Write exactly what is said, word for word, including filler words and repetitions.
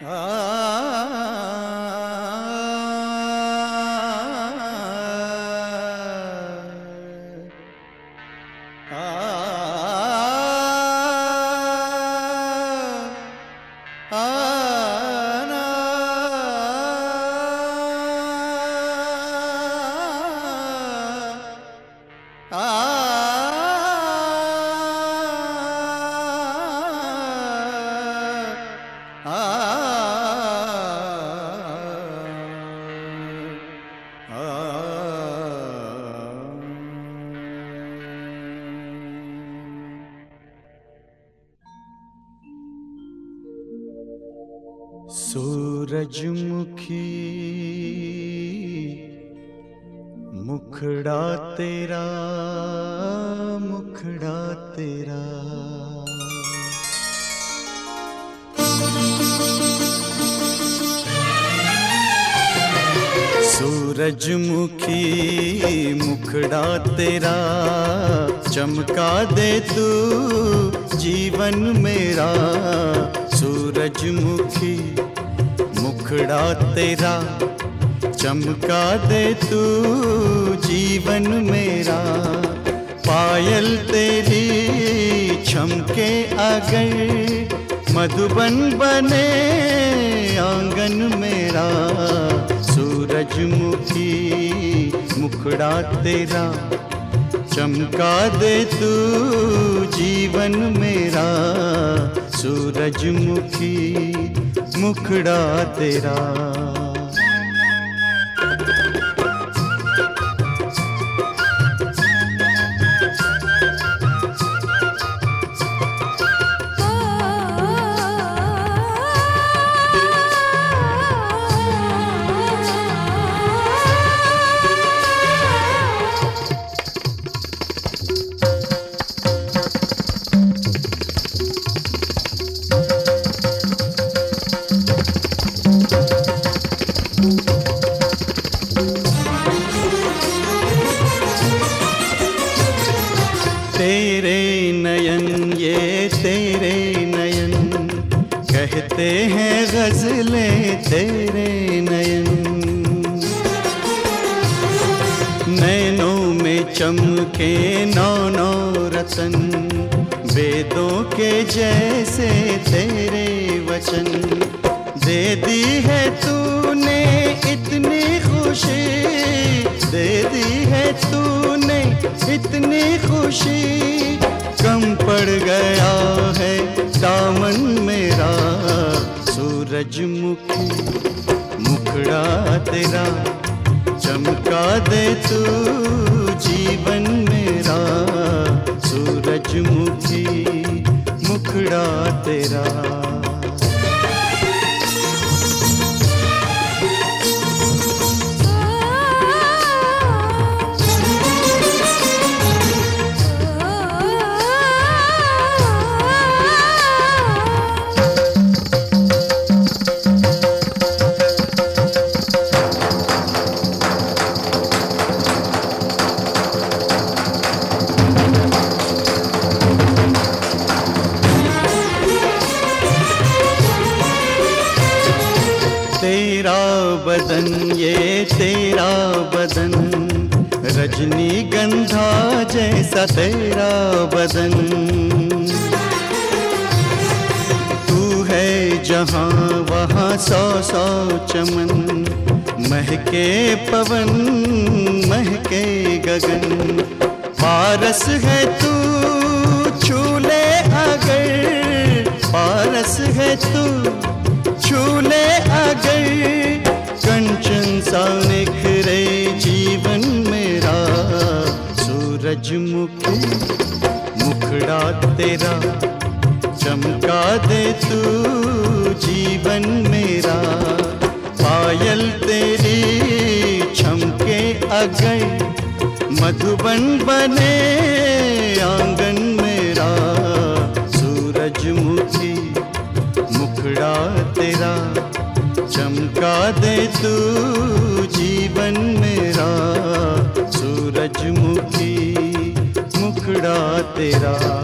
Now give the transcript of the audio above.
सूरजमुखी मुखड़ा तेरा, मुखड़ा तेरा सूरजमुखी मुखड़ा तेरा, चमका दे तू जीवन मेरा। सूरजमुखी मुखड़ा तेरा, चमका दे तू जीवन मेरा। पायल तेरी छमके अगर, मधुबन बने आंगन मेरा। सूरजमुखी मुखड़ा तेरा, चमका दे तू जीवन मेरा। सूरजमुखी मुखड़ा तेरा। तेरे नयन ये तेरे नयन, कहते हैं गजलें तेरे नयन। नैनों में चमके नौ नौ रतन, वेदों के जैसे तेरे वचन। दे दी है तूने इतनी खुशी, दे दी है तूने इतनी खुशी। कम पड़ गया है दामन मेरा। सूरजमुखी मुखड़ा तेरा, चमका दे तू जीवन मेरा। सूरजमुखी मुखड़ा तेरा। तेरा बदन ये तेरा बदन, रजनीगंधा जैसा तेरा बदन। तू है जहाँ वहाँ सौ सौ चमन, महके पवन महके गगन। पारस है तू छूले अगर, पारस है तू छूले अगर। कंचन सा निखरे जीवन मेरा। सूरजमुखी मुखड़ा तेरा, चमका दे तू जीवन मेरा। पायल तेरी छमके अगर, मधुबन बने आंगन मेरा। सूरजमुखी मुखड़ा तेरा, चमका दे तू जीवन मेरा। सूरजमुखी मुखड़ा तेरा।